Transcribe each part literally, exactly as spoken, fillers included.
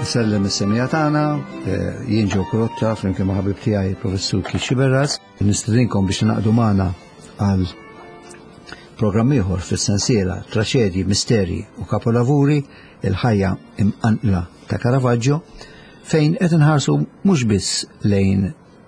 Sellem is-semija tagħna, jien ġew Kurotta flimkien ma' ħabib tiegħi il-Professur Kixxi Berras, nistedinkom biex naqdu magħna għal programm ieħor fis-sensiela Traċedji, Misterji u Kapolavuri il-ħajja imqanqla ta' Caravaggio, fejn qed inħarsu mhux biss lejn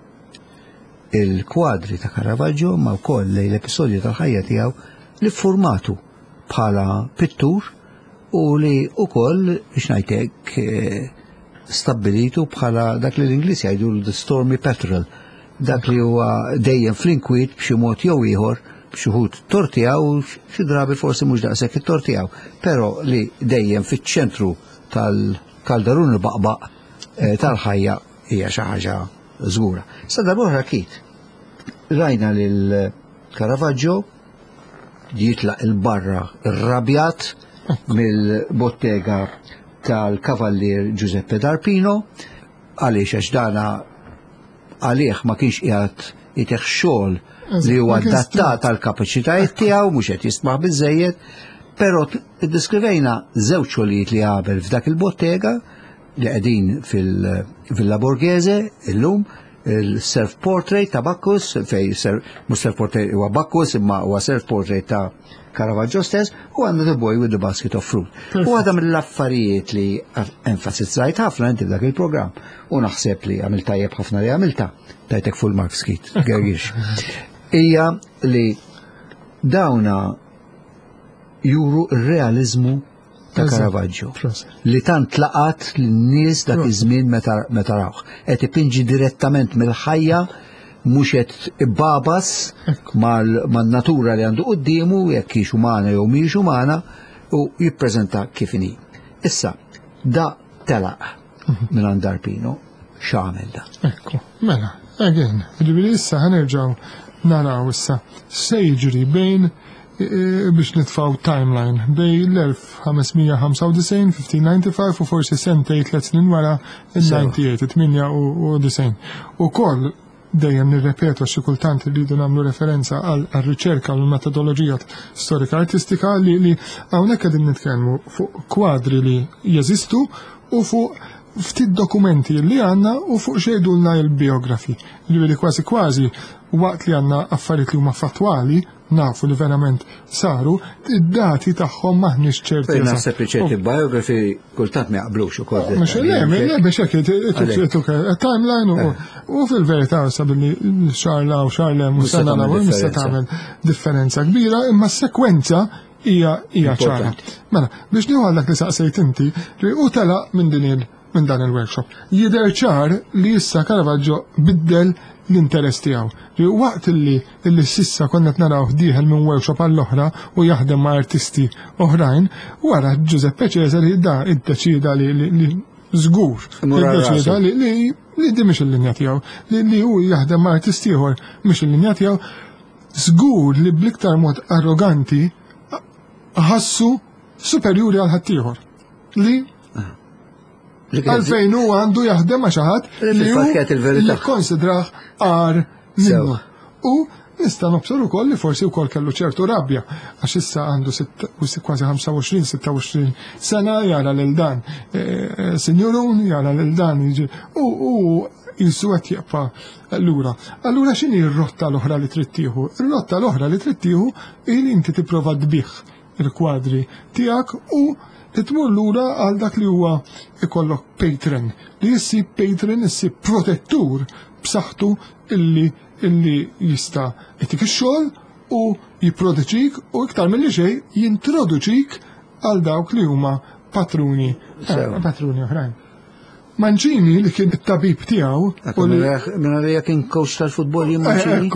il-kwadri ta' Caravaggio ma wkoll lejn l-episodji tal-ħajja tiegħu li ffurmatu bħala pittur u li wkoll biex ngħidlek stabbilitu bħala dak li l-Ingliż jgħidu the stormy petrel, dak li huwa dejjem fl-inkwiet b'xi mod jew ieħor b'xi wħud tortijaw u xi drabi forsi mhux daqshekk ittortijaw, però li dejjem fiċ-ċentru tal-kaldarun il-baqbaq tal-ħajja hija xi ħaġa żgura. Sa darb'oħra kif rajna lil Caravaggio jitlaq il-barra irrabjat mill-bottega tal-Kavallier Giuseppe d'Arpino għaliex għax dana għalih ma kienx qiegħed jiteħ xogħol li huwa adattat għal kapaċitajiet tiegħu mhux qed jismaħ biżżejjed, però iddiskrivejna żewġ xogħlijiet li għamel f'dak il-bottega li qegħdin fil-Villa Borghese illum, il-self portrait ta' Bacchus, fej mhux self portrait huwa Bacchus imma huwa self portrait ta' Caravaggio stess, u għandu The Boy with the Basket of Fruit. U għadha mill-affarijiet li enfasizzajt ħafna inti f'dak il-programm u naħseb li għamil tajjeb ħafna li għamilta, tajtek full marks kit, gergix. Hija li dawna juru r-realizmu ta' Caravaggio li tant laqat l-nies dak iż-żmien meta rawh. Qed ipinġi direttament mill-ħajja mhux qed ibbabas man-natura li għandu qudiemu jekk hix umana jew mhix umana u jippreżenta kif inhi. Issa, da telaq minn għand Arpino x'għamel da. Ekku, mela, again, ġifieri issa ħanerġgħu naraw issa se jiġri bejn biex nitfgħu timeline bejn l-elf ħamesmija ħamsa u disgħin, fifteen ninety-five u forsi sentej tliet snin wara il-ninety-eight, tminja u disgħin. Ukoll dejjem nirrepetu xi kultant irridu nagħmlu referenza għal riċerka u l-metodoloġija storika artistika li li hawnhekk qegħdin nitkellmu fuq kwadri li jeżistu u fuq ftit dokumenti li għandna u fuq xejdulna l-biografi. Li kważi kważi waqt li għandna affarijiet li huma fattwali nafu li verament saru, id-dati tagħhom maħniex ċerti. Naħseb li ċerti biografi kultant ma jaqblux ukoll. Mhux le biex hekk timeline u fil-verità sabilli xarla u xarla u sena u nista' tagħmel differenza kbira, imma s-sekwenza hija hija ċara. Mela, biex nieħu dak li saqsejt inti li u telaq minn din minn dan il-workshop. Jidher ċar li issa Caravaggio biddel l-interess tiegħu. Li waqt li li sissa konna naraw dieħel minn workshop għall-oħra u jaħdem ma' artisti oħrajn, wara Giuseppe Cesari da iddeċida li li żgur iddeċida li li di mhix il-linja tiegħu, li li hu jaħdem ma' artisti ieħor mhix il-linja tiegħu, żgur li bl-iktar mod arroganti ħassu superjuri għal ħaddieħor. Li għalfejn hu għandu jaħdem ma' xi ħadd li hu jikkonsidrah għar minnu. U nista' nobsor ukoll li forsi wkoll kellu ċertu rabbja għax issa għandu kważi ħamsa u għoxrin sitta u għoxrin sena jara lil dan sinjurun jara lil dan jiġi u jinsu qed jeqpa' lura. Allura x'inhi r-rotta l-oħra li trid tieħu? Ir-rotta l-oħra li trid tieħu hi li inti tipprova tbigħ il-kwadri tiegħek u titmur lura għal dak li huwa ikollok patron. Li jissi patron jissi protettur b'saħħtu illi illi jista' jtik ix-xogħol u jipproteġik u iktar milli xejn jintroduċik għal dawk li huma patruni patruni oħrajn. Mancini li kien it-tabib tiegħu minn għalija kien coach tal-futbol jien Mancini.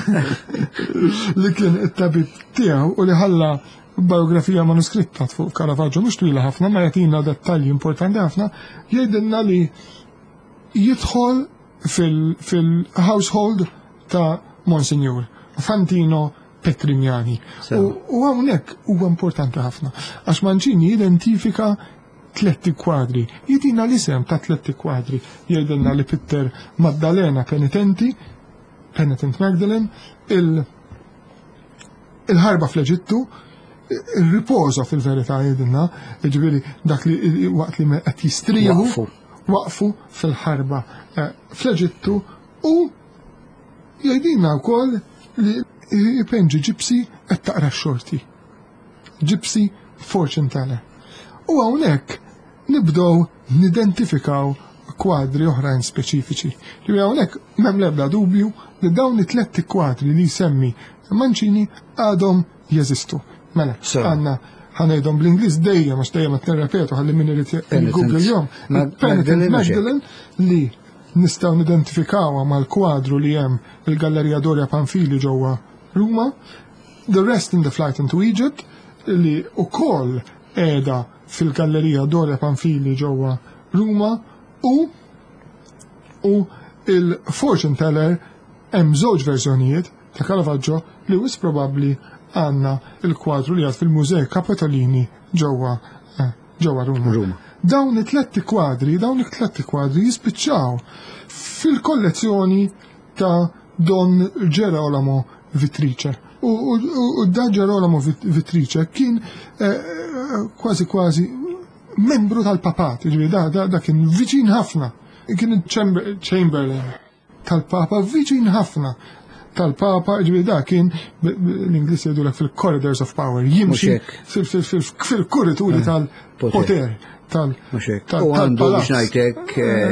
Li kien it-tabib tiegħu u li ħalla biografija manuskritta fuq Caravaggio mhux twila ħafna ma jagħtina dettalji importanti ħafna jgħidilna li jidħol fil-household ta' Monsignor Fantino Petrignani. U hawnhekk huwa importanti ħafna għax Mancini jidentifika tletti kwadri. Jidina l-isem ta' tletti kwadri. Jgħidilna li Pitter Maddalena Penitenti, Penitent Magdalene, il-ħarba fl-Eġittu, il-riposo fil-verità jgħidilna, ġifieri dak li waqt li qed jistrieħu waqfu fil-ħarba fl-Eġittu u jgħidilna wkoll li penġi ġipsi qed taqra x-xorti. Gypsy fortune teller. U hawnhekk nibdew nidentifikaw kwadri oħrajn speċifiċi. Ġifieri hawnhekk m'hemm l-ebda dubju li dawn it-tletti kwadri li jsemmi Mancini għadhom jeżistu. Mela, għandna ħanejdhom bl-Ingliż dejjem għax dejjem qed nirrepetu ħalli min irid Google jom. Penitent Magdalene li nistgħu nidentifikawha mal-kwadru li hemm il-Gallerija Doria Pamphili ġewwa Ruma, The Rest in the Flight into Egypt, li ukoll qiegħda fil-Gallerija Doria Pamphili ġewwa Ruma u u il-Fortune Teller hemm żewġ verżjonijiet ta' Caravaggio li wis probabbli għandna il-kwadru li għad fil-Mużej Capitolini ġewwa ġewwa Ruma. Ruma. Dawn it-tletti kwadri, dawn it-tletti kwadri jispiċċaw fil-kollezzjoni ta' Don Gerolamo Vitrice. U, u, u da Gerolamo Vitrice kien eh, kważi kważi membru tal-papat, da, da, da kien viċin ħafna, kien Chamberlain tal-papa viċin ħafna tal-papa, ġivi da kien l-Inglis jgħidulek fil-corridors of power, jimxi fil-kurituri tal-poter. U għandu biex najtek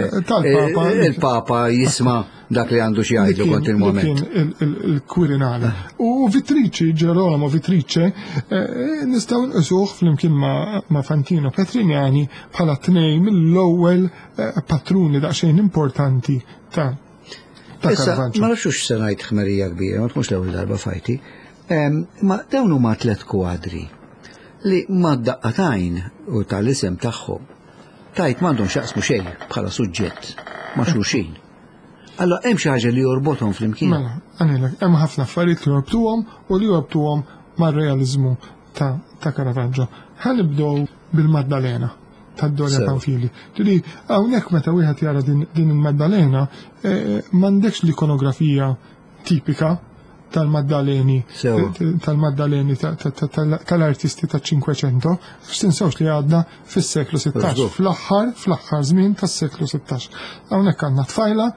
il-papa jisma dak li għandu xi jgħidu kont il-moment. Il-Quirinale. U Vitrice, Gerolamo Vitrice, nistgħu nqisuh flimkien ma' Fantino Petrignani bħala tnejn mill-ewwel patruni daqsxejn importanti ta' Issa, ma nafxux se ngħid ħmerija kbira, ma tkunx l-ewwel darba fajti. Ma dawn huma tliet kwadri li ma daqqatajn u tal-isem tagħhom tajt m'għandhom x'jaqsmu xejn bħala suġġett ma' xulxin. Allora hemm xi ħaġa li jorbothom flimkien. Mela, għanilek, hemm ħafna affarijiet li jorbtuhom u li jorbtuhom mar-realiżmu ta' ta' Caravaggio. Ħanibdew bil-Maddalena tad-Doria Pamphili. Tili, hawnhekk meta wieħed jara din il-Maddalena, m'għandekx l-ikonografija tipika tal-Maddaleni, tal-Maddaleni tal-artisti tal-Cinquecento, x'tinsewx li għadna fis-seklu sittax, fl-aħħar, fl-aħħar żmien tas-seklu sittax. Hawnhekk għandna tfajla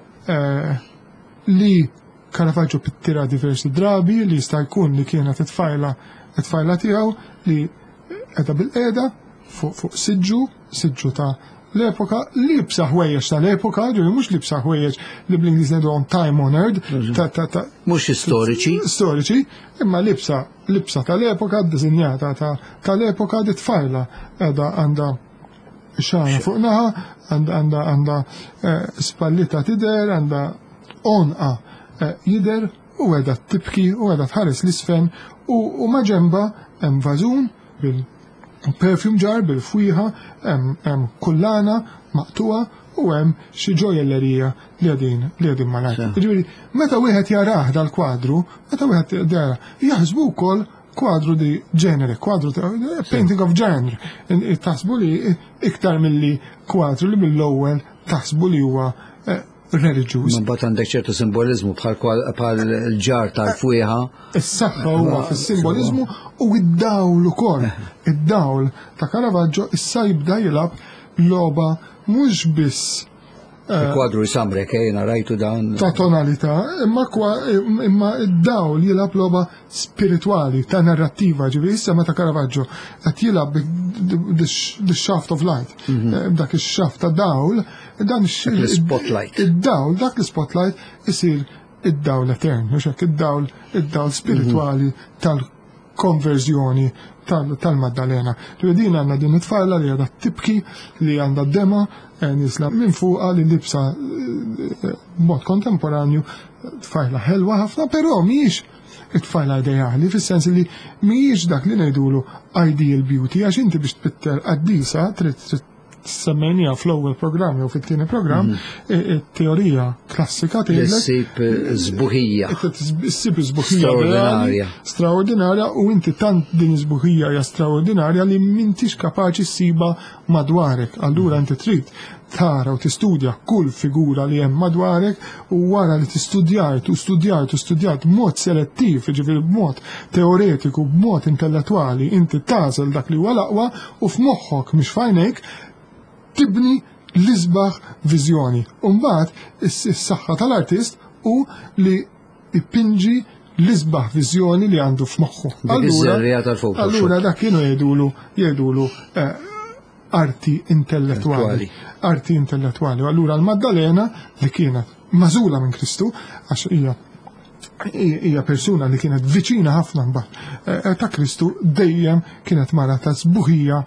li Caravaggio pittira diversi drabi li jista' jkun li kienet it-tfajla it-tfajla tiegħu li qiegħda bil-qiegħda fuq siġġu, siġġu ta' l-epoka, libsa ħwejjeġ tal-epoka, ġuri mhux libsa ħwejjeġ li bl-Ingliż ngħiduhom time honored, mhux storiċi. Storiċi, imma libsa libsa tal-epoka ddiżinjata tal-epoka di tfajla qiegħda għandha xara fuq naħa, għandha għandha spallita tidher, għandha onqa jidher u qiegħda tibki u qiegħda tħares l-isfen u ma' ġenba hemm vażun bil perfume jar bil-fwiħa, hemm kullana maqtuwa u hemm xi ġojellerija li għadin li għadin malajta. Ġifieri, meta wieħed jarah dal-kwadru, meta wieħed jara jaħsbu wkoll kwadru di genere, kwadru painting of genre. Taħsbu li iktar milli kwadru li mill-ewwel taħsbu li huwa religious. Mbagħad għandek ċertu simbolizmu bħal il-ġar tal-fwieħa. Is-saħħa huwa fis-simbolizmu u id-dawl ukoll. Id-dawl ta' Caravaggio issa jibda jilab logħba mhux biss il-kwadru jisamrek jiena rajtu dan ta' tonalità, imma imma id-dawl jilab logħba spiritwali ta' narrattiva, ġifieri issa meta Caravaggio qed jilab the shaft of light, dak ix-xaft ta' dawl, dan l-spotlight. Id-dawl, dak l-spotlight isir id-dawl etern, mhux hekk id-dawl id-dawl spiritwali tal-konverżjoni tal-Maddalena. Din għandna din it-tfajla li għadha tibki li għandha dema nisla minn fuqha li libsa mod kontemporanju tfajla ħelwa ħafna, però mhijiex it-tfajla ideali, fis-sens li mhijiex dak li ngħidulu ideal beauty, għax inti biex tpitter qaddisa trid semmejnija fl-ewwel programm jew fit-tieni programm, it-teorija klassika tgħidlek issib żbuħija. Issib żbuħija straordinarja u inti tant din żbuħija hija straordinarja li m'intix kapaċi ssiba madwarek. Allura inti trid tara u tistudja kull figura li hemm madwarek u wara li tistudjajt u studjajt u studjajt b'mod selettiv, ġifieri b'mod teoretiku, b'mod intellettwali, inti tażel dak li huwa l-aqwa u f'moħħok mhix f'għajnejk tibni l-isbaħ viżjoni. U mbagħad is-saħħa tal-artist u li ippinġi l-isbaħ viżjoni li għandu f'moħħu. Allura dak kienu jgħidulu jgħidulu arti intellettuali, arti intellettuali. Allura l-Maddalena li kienet mażula minn Kristu, għax hija hija persuna li kienet viċina ħafna mbagħad ta' Kristu, dejjem kienet mara ta' sbuħija.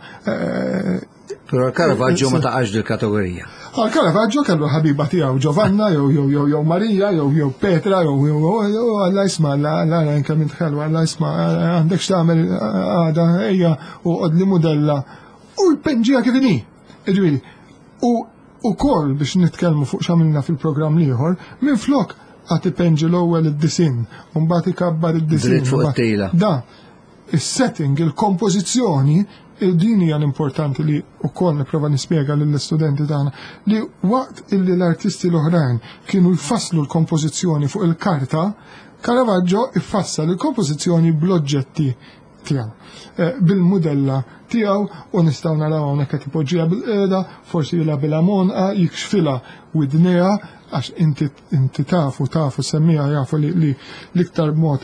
Però l-Caravaggio ma taqax dil-kategorija. Għal-Caravaggio kellu ħabiba tiegħu Giovanna jew jew jew Marija jew jew Petra jew jew Alla jisma' Alla kemm intħellu Alla jisma' għandek x'tagħmel għada ejja u qodli mudella u l-penġija kif inhi. Ġifieri. U ukoll biex nitkellmu fuq x'għamilna fil-programm ieħor, minflok għad ipenġi l-ewwel id-disin, u mbagħad ikabbar id-disin. Dritt fuq it-tejla. Da, is-setting, il-kompożizzjoni, din hija l-importanti li wkoll nipprova nispjega lill-istudenti tagħna li waqt illi l-artisti l-oħrajn kienu jfasslu l-kompożizzjoni fuq il-karta, Caravaggio iffassal il-kompożizzjoni bl-oġġetti tiegħu, bil-mudella tiegħu u nistgħu naraw hawnhekk qed ipoġġiha bil-qiegħda, forsi jilha bil-amonqa, jikxfilha widnejha għax inti inti tafu tafu semmija jafu li l-iktar mod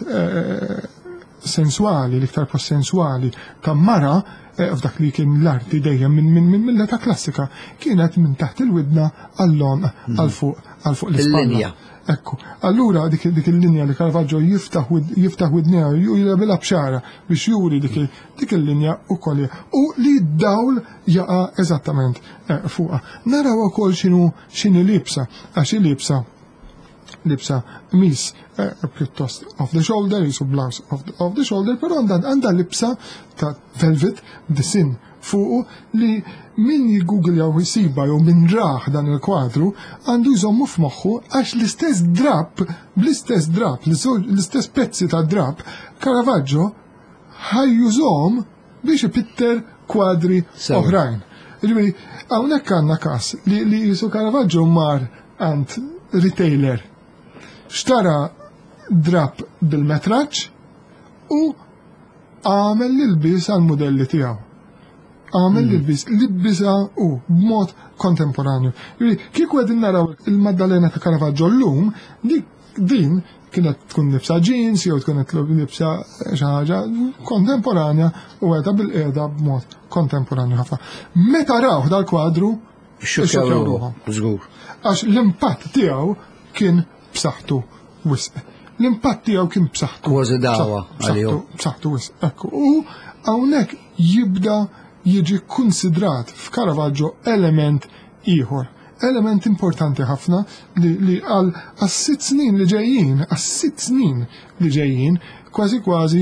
sensuali, l-iktar post sensuali ta' mara f'dak li kien l-arti dejjem minn minn mill-età klassika kienet minn taħt il-widna għall-lon għal fuq għal fuq l-ispalla. Ekku, allura dik dik il-linja li Caravaggio jiftaħ jiftaħ widnejha jilha b'xara biex juri dik dik il-linja ukoll u li d-dawl jaqa' eżattament fuqha. Naraw ukoll x'inhu x'inhi libsa għax il-libsa libsa mis pjuttost off the shoulder, jisu blouse off the shoulder, però għandha libsa ta' velvet disin fuqu li min jigoogle jew jisiba jew min raħ dan il-kwadru għandu jżommu f'moħħu għax l-istess drap, bl-istess drap, l-istess pezzi ta' drap, Caravaggio ħajjużhom biex ipitter kwadri oħrajn. Ġifieri hawnhekk għandna każ li li jisu Caravaggio mar għand retailer xtara drap bil-metraġġ u għamel l-ilbis għal-modelli tiegħu. Għamel l-ilbis, l-ilbisa u b'mod kontemporanju. Kieku għedin naraw il-Maddalena ta' Caravaggio l-lum, din kienet tkun libsa jeans, jew tkun libsa xaħġa kontemporanja u għedha bil-qiegħda b'mod kontemporanju ħafna. Meta raw dal-kwadru, xukjaw ruħhom. Għax l-impatt tiegħu kien b'saħħtu wisq. L-impatt tiegħu kien b'saħħtu. Kważi dawa għalihom. B'saħħtu wisq. Ekku. U hawnhekk jibda jiġi konsidrat f'Caravaggio element ieħor. Element importanti ħafna li għal għas-sitt snin li ġejjin, għas-sitt snin li ġejjin, kważi kważi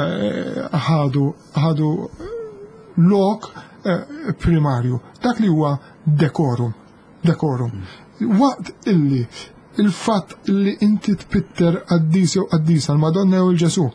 ħadu ħadu lok primarju. Dak li huwa dekorum. Dekorum. Waqt illi il-fatt li inti tpitter qaddis jew qaddisa l-Madonna jew il-Ġesu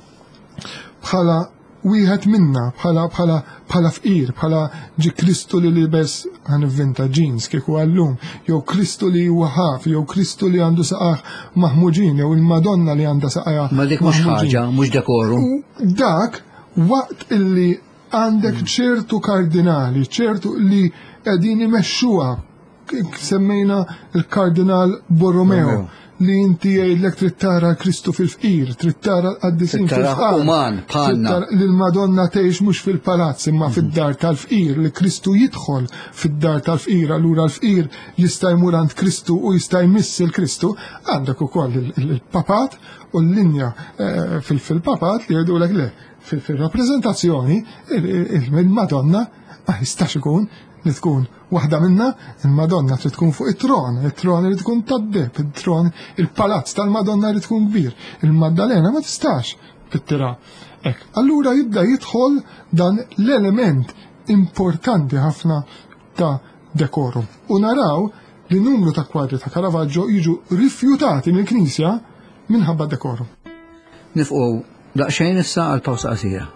bħala wieħed minna bħala bħala bħala fqir, bħala ġi Kristu li libes ħanivvinta jeans kieku għallum, jew Kristu li huwa ħaf, jew Kristu li għandu saqaħ maħmuġin, jew il-Madonna li għandha saqaħ. Ma dik mhux ħaġa, mhux dekorum. Dak waqt illi għandek ċertu kardinali, ċertu li qegħdin imexxuha semmejna il-Kardinal Borromeo li inti jgħidlek trid tara Kristu fil-fqir, trid tara qaddisin fil-fqar. Uman, bħalna. Li l-Madonna tgħix mhux fil-palazz imma fid-dar tal-fqir, li Kristu jidħol fid-dar tal-fqir, allura l-fqir jista' jmur għand Kristu u jista' jmiss il-Kristu, għandek ukoll il-papat u l-linja fil-papat li jgħidulek le fil-rappreżentazzjoni il-Madonna ma jistax ikun li tkun waħda minna, il-Madonna trid tkun fuq it-tron, it-tron irid tkun tad-deb, it-tron, il-palazz tal-Madonna irid tkun kbir. Il-Maddalena ma tistax tittira. Ek, allura jibda jidħol dan l-element importanti ħafna ta' dekorum. U naraw li numru ta' kwadri ta' Caravaggio jiġu rifjutati mill-Knisja minħabba dekorum. Nifqu daqsxejn issa għal pawsa qasira.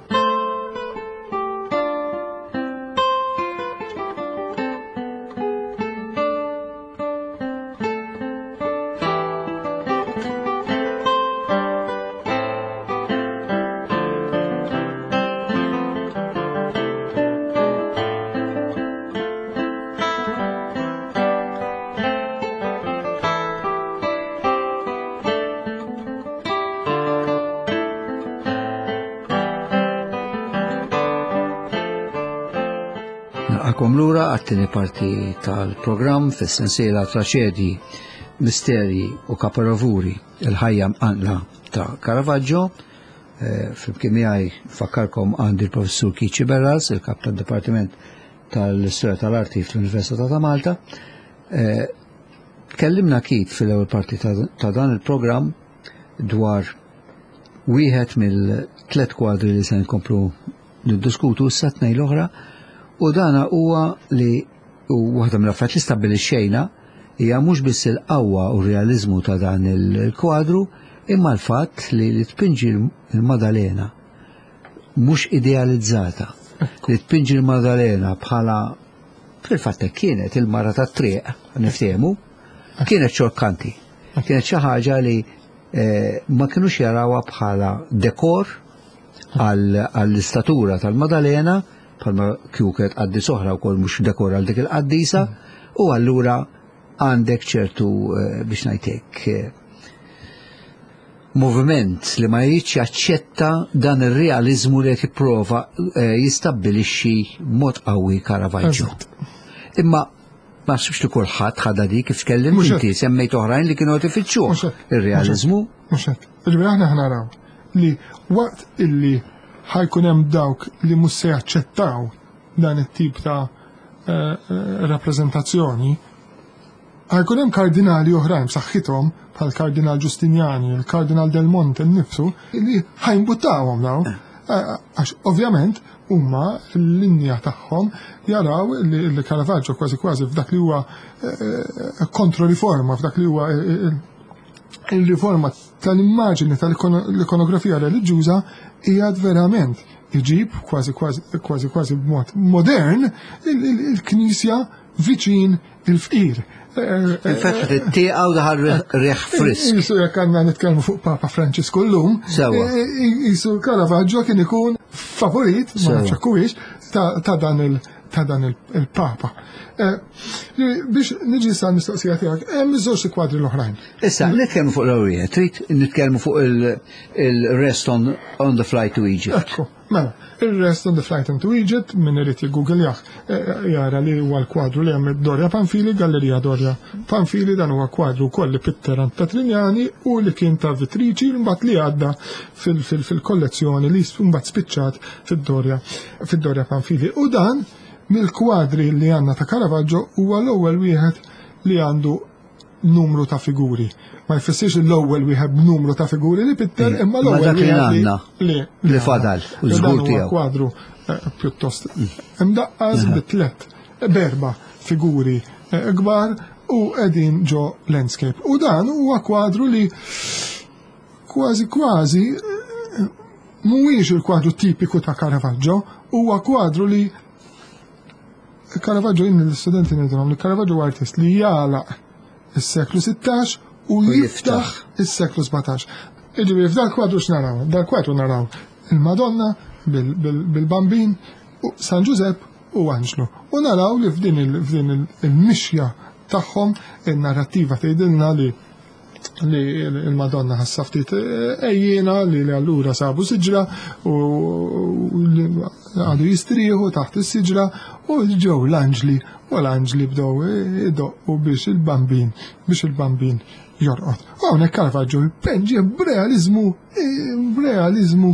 Naqakom lura għattini parti tal-programm fis-sensiela traċedji, misteri u kaparavuri il-ħajja mqanqla ta' Caravaggio. Flimkien miegħi fakkarkom għandi l-professur Kiċi Berras, il-kap tad-Dipartiment tal-Istorja tal-Arti fl-Università ta' Malta. Tkellimna akid fil-ewwel parti ta' dan il-programm dwar wieħed mill-tliet kwadri li se nkomplu niddiskutu issa tnejn l-oħra. U dana huwa li u waħda mill-affarijiet li stabbilixxejna hija mhux biss il-qawwa u r-realiżmu ta' dan il-kwadru imma l-fatt li li tpinġi l-Maddalena mhux idealizzata. Li tpinġi l-Maddalena bħala fil-fatt kienet il-mara tat-triq niftehmu, kienet xokkanti. Kienet xi ħaġa li ma kinux jarawha bħala dekor għall-istatura tal-Maddalena bħalma kjuket għaddi soħra u kol mux dekor għal dik il-qaddisa u għallura għandek ċertu biex najtek moviment li ma jridx jaċċetta dan ir-realizmu li qed jipprova jistabbilixxi mod qawwi Caravaggio. Imma ma sibx li kulħadd ħadha dik kif tkellim inti semmejt oħrajn li kienu tifittxuh ir-realizmu. Mhux hekk. Ġifieri aħna naraw li waqt illi ħajkun hemm dawk li mhux se jaċċettaw dan it-tip ta' rappreżentazzjoni, ħajkun hemm kardinali oħrajn b'saħħithom bħal kardinal Giustiniani, il-kardinal Del Monte nnifsu li ħajnbuttawhom dawn għax ovvjament huma fil-linja tagħhom jaraw li Caravaggio kważi kważi f'dak li huwa kontroriforma, f'dak li huwa il-riforma tal-immaġini tal-ikonografija reliġjuża hija verament iġib kważi kważi kważi b'mod modern il-Knisja viċin il-fqir. Il-fatt li tieqa u daħal reħ frisk. Jisu jekk għandna nitkellmu fuq Papa Franċisku llum, jisu Caravaggio kien ikun favorit, ma nafx huwiex, ta' dan il- ta' dan il-Papa. Biex niġi sa' mistoqsija tiegħek, hemm iż-żewġ kwadri l-oħrajn. Issa, nitkellmu fuq l-ewwel, trid nitkellmu fuq il-Rest on the Flight to Egypt. Ekku, mela, il-Rest on the Flight to Egypt min irid jiggoogle jah jara li huwa l-kwadru li hemm Doria Pamphili, Gallerija Doria Pamphili, dan huwa kwadru wkoll li Pitter Petrignani u li kien ta' Vitrici mbagħad li għadda fil-kollezzjoni li mbagħad spiċċat fid-Doria fid-Doria Pamphili. U dan mill-kwadri li għanna ta' Caravaggio huwa l-ewwel wieħed li għandu numru ta' figuri. Ma jfissirx l-ewwel wieħed b'numru ta' figuri li Pitter imma l-ewwel wieħed li li fadal u żgur tiegħu. Kwadru pjuttost imdaqqas bitlet berba figuri kbar u qegħdin ġo landscape. U dan huwa kwadru li kważi kważi mhuwiex il-kwadru tipiku ta' Caravaggio, huwa kwadru li Caravaggio jinn l-studenti ngħidulhom li Caravaggio artist li jagħlaq is-seklu sittax u jiftaħ is-seklu sebgħatax. Jiġifieri f'dan kwadru x'naraw? Dan kwadru naraw il-Madonna bil-Bambin, San Giuseppe u Anġlu. U naraw li f'din il-mixja tagħhom in-narrattiva tgħidilna li li il-Madonna ħassa ftit ejjina li allura sabu siġra u għadu jistrieħu taħt is-siġra u ġew l-anġli u l-anġli bdew idoqqu biex il-bambin biex il-bambin jorqod. U hawnhekk Caravaggio jpenġi b'realizmu b'realizmu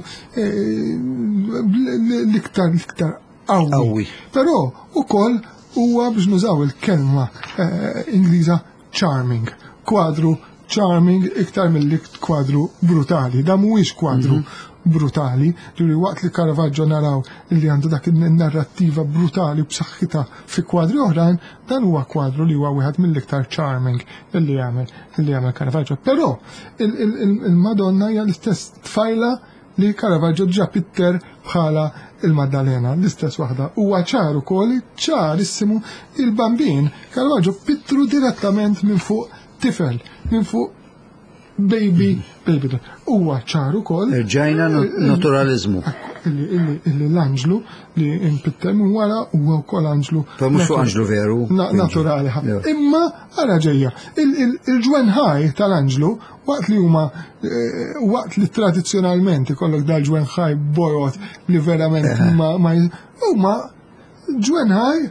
l-iktar l-iktar qawwi. Però ukoll huwa biex nużaw il-kelma Ingliża charming, kwadru charming iktar mill-li kwadru brutali. Da mhuwiex kwadru brutali, li waqt li Caravaggio naraw li għandu dak il-narrattiva brutali b'saħħitha fi kwadri oħrajn, dan huwa kwadru li huwa wieħed mill-iktar charming illi jagħmel illi jagħmel Caravaggio. Però il-Madonna hija l-istess tfajla li Caravaggio ġa pitter bħala il-Maddalena, l-istess waħda. Huwa ċar ukoll, ċarissimu il-bambin Caravaggio pittru direttament minn fuq tifel, minn fuq baby, baby. Huwa ċar ukoll. Ġajna naturalizmu. Illi l-Anġlu li impitter minn wara huwa wkoll Anġlu. Pa mhux fuq Anġlu veru. Naturali ħafna. Imma ara ġejja, il-ġwenħaj tal-Anġlu waqt li huma waqt li tradizzjonalment ikollok dal-ġwenħaj bojot li verament ma huma ġwenħaj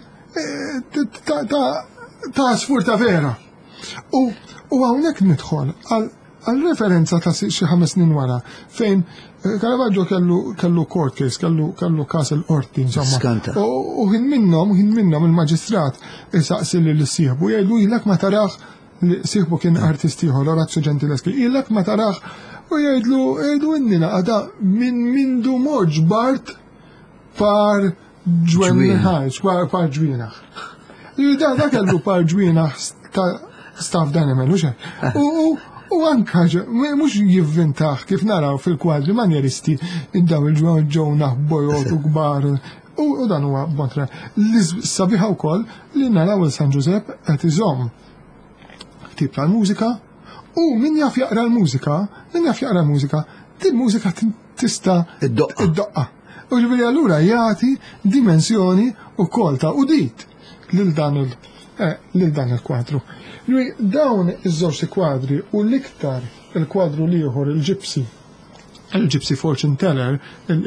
ta' sfurta vera. U hawnhekk nidħol għal-referenza ta' xi ħames snin wara fejn Caravaggio kellu court case, kellu kas il-qorti, insomma. U ħin minnhom, ħin minnhom il-maġistrat isaqsi li l-sieħbu jgħidu ilek ma tarax li sieħbu kien artisti ieħor Orazio Gentileschi, ilek ma tarax u jgħidlu jgħidu innina għada minn mindu moġbart par ġwenħaj, par ġwienaħ. Da kellu par ġwienaħ ta' staff danimal, u U anka, mux jivvintaħ kif naraw fil-kwadri manjeristi id-daw il-ġona bojot u gbar. U dan huwa bontra. L-sabiħa wkoll li naraw il-San Giuseppe qed iżomm tip tal-mużika u min jaf jaqra l-mużika, min jaf jaqra l-mużika, din-mużika tista' id-doqqa. U ġifieri allura jagħti dimensjoni wkoll ta' udit lil dan il- lil dan il-kwadru. Dawn iż-żewġ kwadri u l-iktar il-kwadru liħor il-Gypsy, il-Gypsy Fortune Teller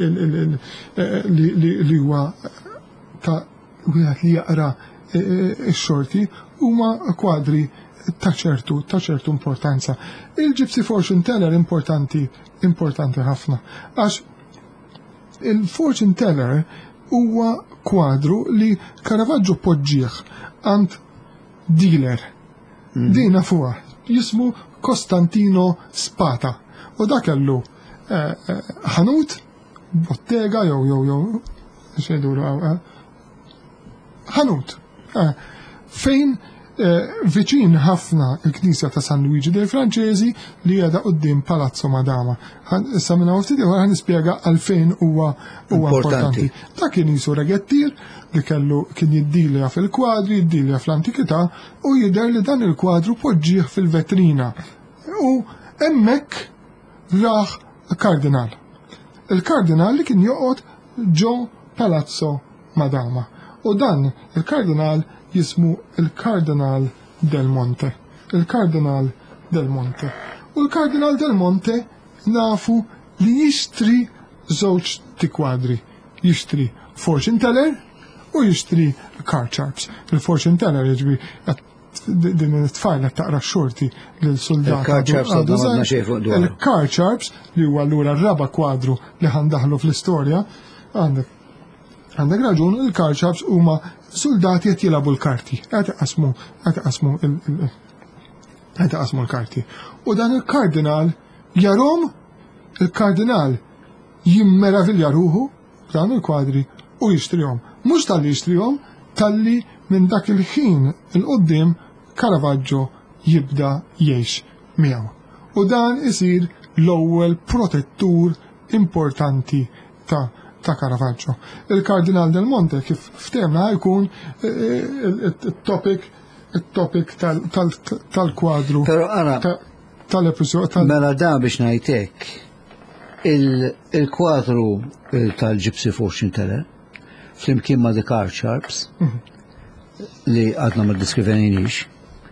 li huwa ta' wieħed li jaqra x-xorti huma kwadri ta' ċertu ta' ċertu importanza. Il-Gypsy Fortune Teller importanti importanti ħafna għax il-Fortune Teller huwa kwadru li Caravaggio poġġieħ għand dealer. Dina fuqa, jismu Costantino Spata. U da kellu ħanut, bottega, jew jew jew, xejdu ħanut. Fejn viċin ħafna il-Knisja ta' San Luigi dei Franċesi li għada qoddim Palazzo Madama. Issa minna uftidi għan nispiega għalfejn huwa importanti. Ta' kien jisu regettir li kellu kien jiddilja fil-kwadri, jiddilja fl-antikità u jidher li dan il-kwadru poġġieħ fil-vetrina. U emmek raħ kardinal. Il-kardinal li kien joqgħod ġo Palazzo Madama. U dan il-kardinal jismu il-Kardinal del Monte. Il-Kardinal del Monte. U l-Kardinal del Monte nafu li jixtri żewġ ti kwadri. Jixtri Fortune Teller u jixtri Car Sharps. Il-Fortune Teller jiġbi din it-tfajla taqra xorti l-soldata. Il-Car Sharps li huwa allura r-raba kwadru li ħandaħlu fl-istorja għandek għandek raġun il-Car Sharps huma soldati qed jilabu l-karti, qed iqasmu qed iqasmu qed iqasmu l-karti. U dan il-kardinal jarom il-kardinal jimmeravilja ruħu dan il-kwadri u jixtrihom. Mhux tal-li jixtrihom, tal-li minn dak il-ħin il-qoddim Caravaggio jibda jgħix miegħu. U dan isir l-ewwel protettur importanti ta' ta' Caravaggio. Il-Kardinal del Monte kif ftemna jkun il-topic il-topic tal-kwadru tal-episodju. Mela da biex ngħidlek il-kwadru tal-Gypsy Fortune Teller flimkien ma' The Car Sharps li għadna ma' diskrivenix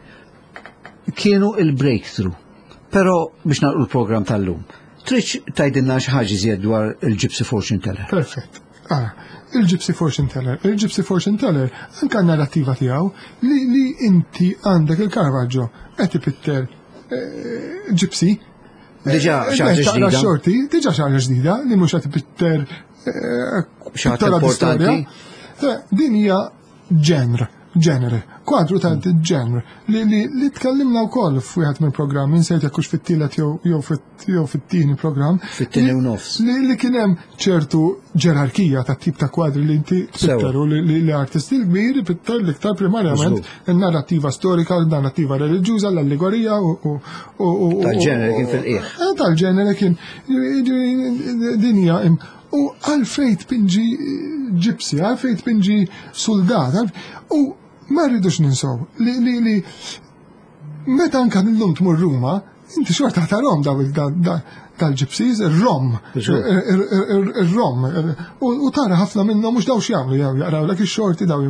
kienu il-breakthrough. Però biex nagħlqu l-programm tal-lum. Triċ tajdinna xaħġi zjed dwar il-Gypsy Fortune Teller. Perfett. Ah, il-Gypsy Fortune Teller. Il-Gypsy Fortune Teller anka narrativa tiegħu li li inti għandek il-Caravaggio qed ipitter Gypsy. Diġà xaħġa ġdida. Xorti, diġà xaħġa ġdida li mhux qed ipitter xaħġa importanti. Din hija ġenr, ġenere, kwadru ta' ġenere li li li tkellimna wkoll f'wieħed mill-programmi nsejt jekkux fit-tielet jew jew jew fit-tieni programm. Fit-tieni u nofs. Li li kien hemm ċertu ġerarkija ta' tip ta' kwadri li inti tfitteru li li artisti l-kbir pittar l-iktar primarjament in-narrattiva storika, l-narrattiva reliġjuża, l-allegorija u tal-ġenere kien fil-qiegħ. Tal-ġenere kien dinja u għalfejn tpinġi ġipsi, għalfejn tpinġi soldat, u ma rridux ninsaw li li li meta anka l-lum tmur Ruma, inti xorta tarom daw tal-ġipsiz, il-rom, il-rom, u tara ħafna minnhom mhux daw x'jagħmlu jaraw lek ix-xorti daw.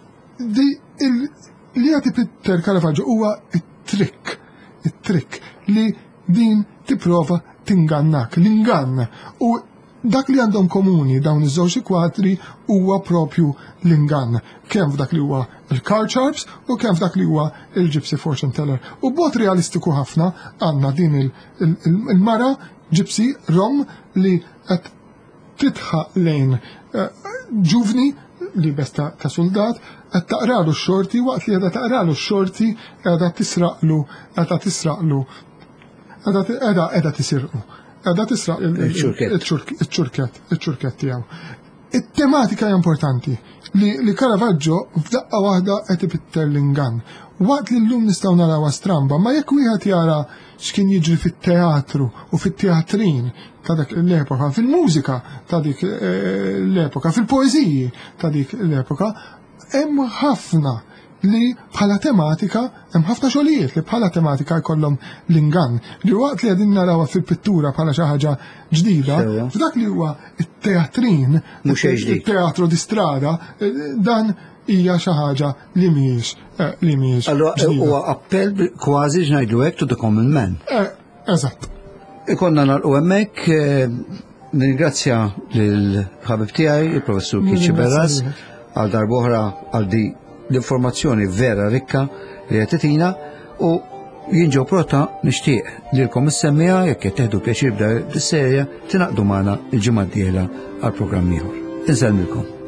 Li għati Pitter Caravaggio huwa it-trikk, it-trikk li din tipprova tingannak, l-ingann. U dak li għandhom komuni dawn iż-żewġ kwadri huwa propju l-ingann, kemm f'dak li huwa il-card sharps u kemm f'dak li huwa il-gypsy fortune teller. U b'mod realistiku ħafna għandna din il-mara gypsy rom li qed titħaq lejn ġuvni li besta ta' soldat qed taqralu x-xorti waqt li qiegħda taqralu x-xorti qiegħda tisraqlu qiegħda tisraqlu qiegħda qiegħda tisirqu. Għadda tisraq il-ċurket, il-ċurket tijaw. Il-tematika importanti li Caravaggio f'daqqa waħda qed ipitter l-ingann. Waqt li l-lum nistgħu narawha stramba, ma jekk wieħed jara x'kien jiġri fit-teatru u fit-teatrin ta' dak l-epoka, fil-mużika ta' dik l-epoka, fil-poeżiji ta' dik l-epoka, hemm ħafna li bħala tematika, hemm ħafna xogħlijiet li bħala tematika jkollhom l-ingann. Li waqt li qegħdin narawha fil-pittura bħala xi ħaġa ġdida, f'dak li huwa t-teatrin, it-teatru di strada, dan hija xi ħaġa li mhijiex li mhijiex. Allura huwa appell kważi x'ngħidu hekk to the common man. Eżatt. Ikonna nagħlqu hemmhekk nirringrazzja lil ħabib tiegħi, il-professur Kiċċi Berras, għal darb'oħra għal di l-informazzjoni vera rikka li għetitina u jinġu prota nishtiq li l-kom s-semmija jekk jtteħdu pjaċir b'da d-serja tinaqdu maħna il-ġimgħa d-dieħla għal-programm ieħor. Inselmilkom.